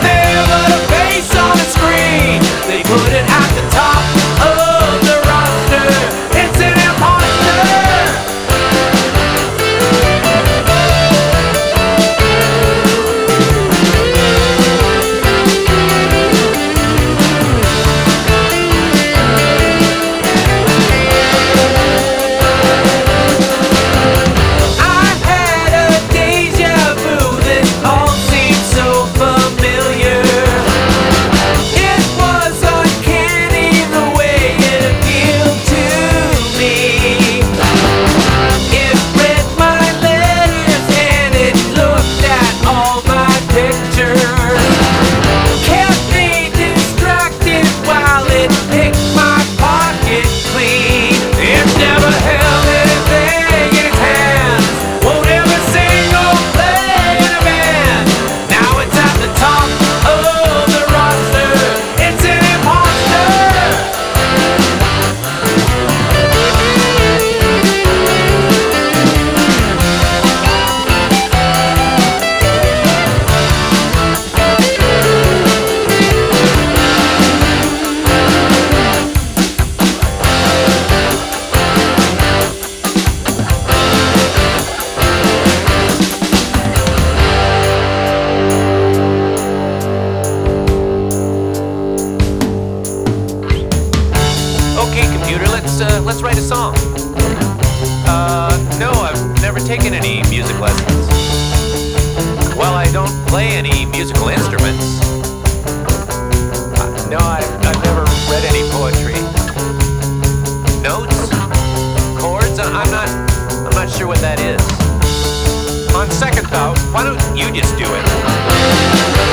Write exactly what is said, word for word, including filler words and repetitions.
there but a face on a screen. They put it at the top of the roster. It's an imposter. Okay, computer, let's uh, let's write a song. Uh, no, I've never taken any music lessons. Well, I don't play any musical instruments. Uh, no, I've, I've never read any poetry. Notes? Chords? I- I'm not, I'm not sure what that is. On second thought, why don't you just do it?